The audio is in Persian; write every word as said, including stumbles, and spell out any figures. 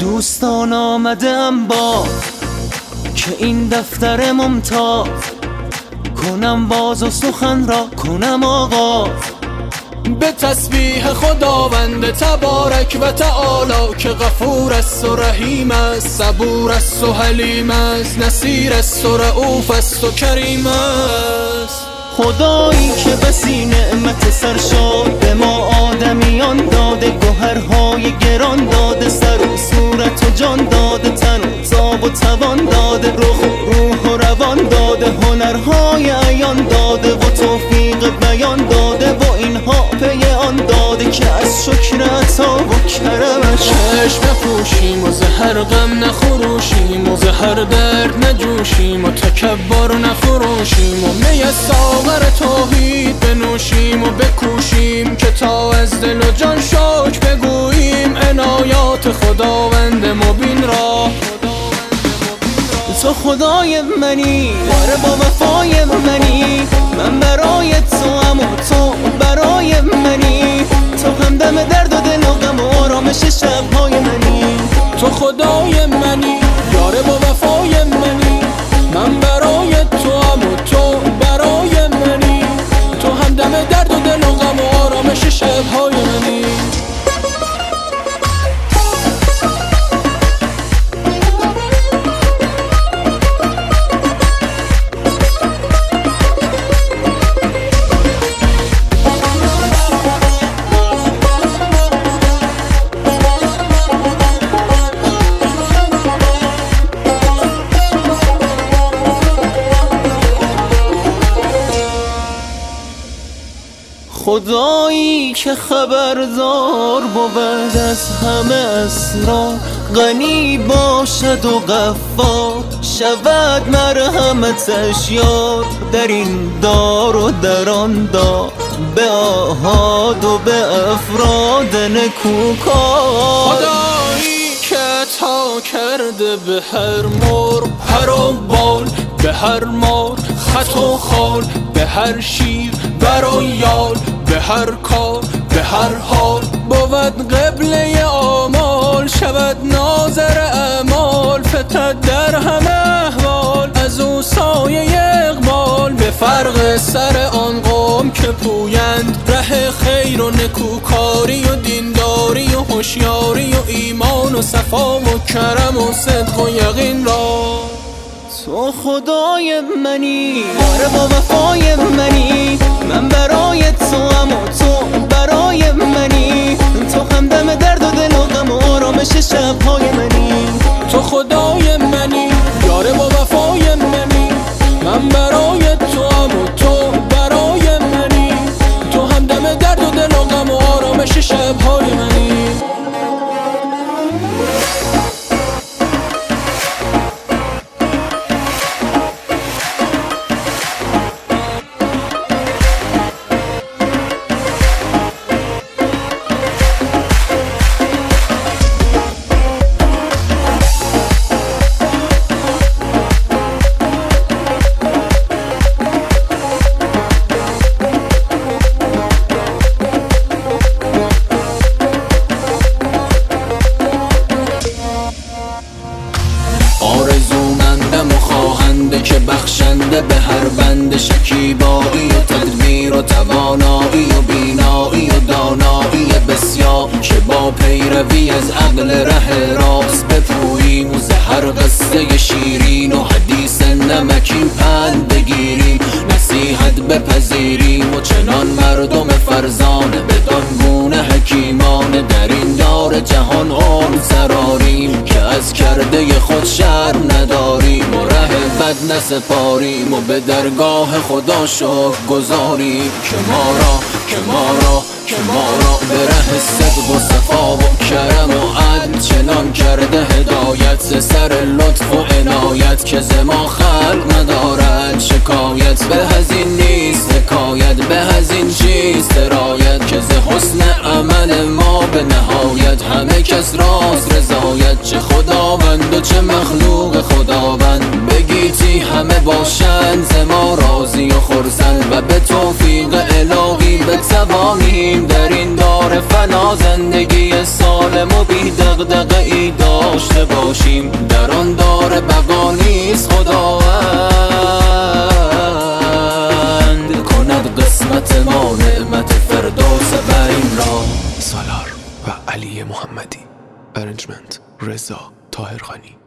دوستان آمدم با که این دفتر ممتاز کنم باز و سخن را کنم آغاز به تسبیح خداوند تبارک و تعالی که غفور است و رحیم است، صبور است و حلیم است، نصیر است و رؤوف است و کریم است. خدایی که بسی نعمت سرشاد به ما آدمیان داده، گوهرهای گران داده، سر و صورت و جان داده، تن و تاب و توان داده، رخ و روح و روان داده، هنرهای عیان داده و توفیق بیان داده و اینها پی آن داده که از شکر عطا و کرمش چشم نپوشیم و زهر غم نخروشیم و زهر درد نجوشیم و تکبر نفروشیم و می ساغر توحید بنوشیم و بکوشیم که تا از دل و جان شکر بگوییم عنایات خداوند مبین را. تو خدای منی، آره با وفای منی، من برای تو ام و تو برای منی، تو همدم درد و دل و غم و آرامش شب‌های منی. تو خدای منی، یاره با وفای منی، من برای تو ام و تو برای منی، تو همدم درد و دل و غم و آرامش شب‌های منی. خدایی که خبردار بود از همه اسرار، غنی باشد و غفار شود مرحمتش یار، در این دار و در آن دار، به آحاد و به افراد نکوکار. خدایی که عطا کرده به هر مرغ پر و بال، به هر مار خط و خال، به هر شیر بر و یال، به هر کار به هر حال بود قبله آمال، شود ناظر اعمال، فتد در همه احوال از او سایه اقبال، به فرق سر آن قوم که پویند ره خیر و نکوکاری و دینداری و هوشیاری و ایمان و صفا و کرم و صدق و یقین را. تو خدای منی، آره با وفای منی، من برای تو ام و تو برای منی، تو همدم درد و دل و غم و آرامش شب‌های منی. تو خدای منی، یاره با وفای منی، من برای تو ام و تو برای منی، تو همدم درد و دل و غم و آرامش شب‌های منی. آرزومندم و خواهنده که بخشنده به هر بند، شکیبایی و تدبیر و توانایی و بینایی و دانایی بسیار، که با پیروی از عقل ره راست بپوییم و زهر قصه شیرین و حدیث نمکین پند بگیریم، نصیحت بپذیریم و چنان مردم فرزانه بدان گونه حکیمانه در این دار جهان عمر سراریم، که از کرده خود شرم نداریم و ره بد نسپاریم و به درگاه خدا شکر گذاریم که ما را که ما را که ما را به ره صدق و صفا و کرم و عدل چنان کرده هدایت، سر لطف و عنایت که ز ما خلق ندارد شکایت، به هزین نیست حکایت، به هزین چیز درایت، که ز حسن عمل ما به نهایت همه کس راست رضایت، چه خداوند و چه مخلوق خداوند بگیتی همه باشند ز ما راضی و خرسند، و به توفیق الهی بتوانیم در این دار فنا زندگی سالم و بی دغدغه ای داشت علی محمدی. ارنجمنت رضا طاهرخانی.